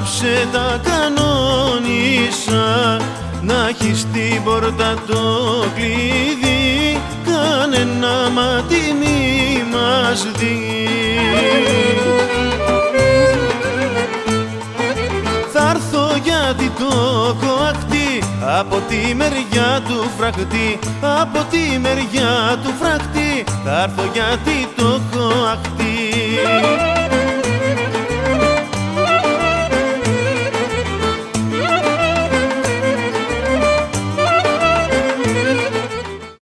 απόψε τα κανόνισα, να έχεις στην πόρτα το κλειδί, κανένα μάτι μη μας δει. Θα έρθω γιατί το έχω αχτεί, από τη μεριά του φραχτή, από τη μεριά του φραχτή. Θα έρθω γιατί το έχω αχτεί.